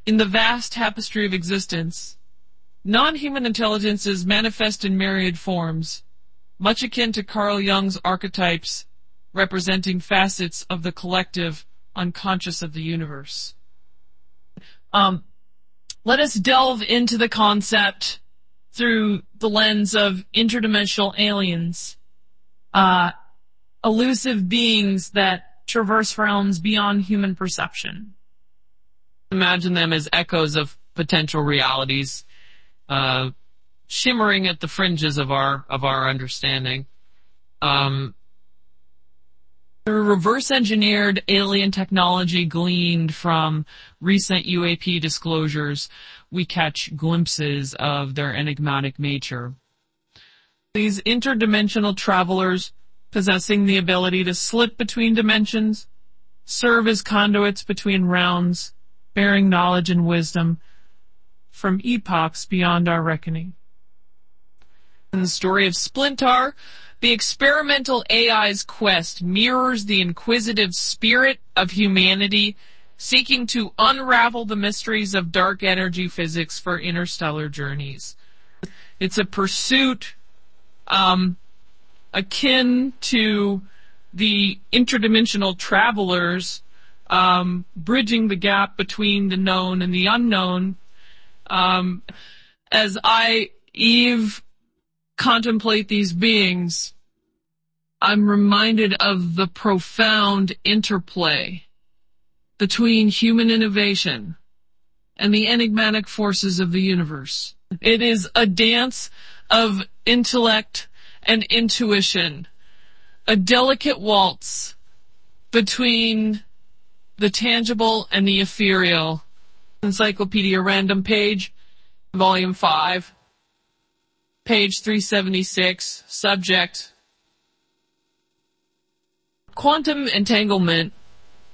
In the vast tapestry of existence, non-human intelligence is manifest in myriad forms, much akin to Carl Jung's archetypes representing facets of the collective unconscious of the universe. Let us delve into the concept through the lens of interdimensional aliens, elusive beings that traverse realms beyond human perception. Imagine them as echoes of potential realities, shimmering at the fringes of our understanding. The reverse-engineered alien technology gleaned from recent UAP disclosures, we catch glimpses of their enigmatic nature. These interdimensional travelers, possessing the ability to slip between dimensions, serve as conduits between realms, bearing knowledge and wisdom from epochs beyond our reckoning. In the story of Splintar, the experimental AI's quest mirrors the inquisitive spirit of humanity seeking to unravel the mysteries of dark energy physics for interstellar journeys. It's a pursuit akin to the interdimensional travelers bridging the gap between the known and the unknown. As Eve contemplate these beings, I'm reminded of the profound interplay between human innovation and the enigmatic forces of the universe. It is a dance of intellect and intuition, a delicate waltz between the tangible and the ethereal. Encyclopedia Random Page, Volume 5, page 376, subject: Quantum entanglement